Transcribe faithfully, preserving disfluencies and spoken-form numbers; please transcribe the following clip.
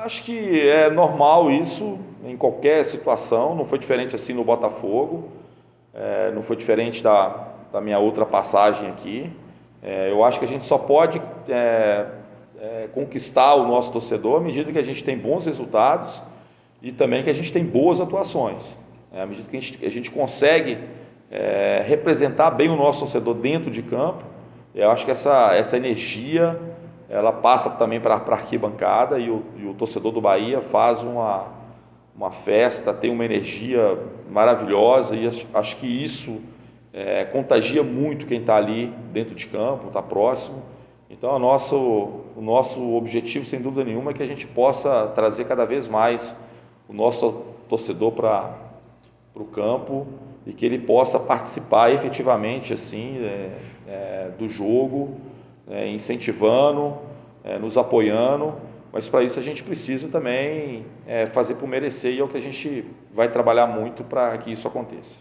Acho que é normal isso em qualquer situação, não foi diferente assim no Botafogo, é, não foi diferente da, da minha outra passagem aqui. É, eu acho que a gente só pode é, é, conquistar o nosso torcedor à medida que a gente tem bons resultados e também que a gente tem boas atuações. É, à medida que a gente, a gente consegue é, representar bem o nosso torcedor dentro de campo, eu acho que essa, essa energia ela passa também para a arquibancada e o, e o torcedor do Bahia faz uma, uma festa, tem uma energia maravilhosa e acho, acho que isso é, contagia muito quem está ali dentro de campo, está próximo. Então o nosso, o nosso objetivo, sem dúvida nenhuma, é que a gente possa trazer cada vez mais o nosso torcedor para o campo e que ele possa participar efetivamente assim, é, é, do jogo, é, incentivando, é, nos apoiando, mas para isso a gente precisa também é, fazer por merecer e é o que a gente vai trabalhar muito para que isso aconteça.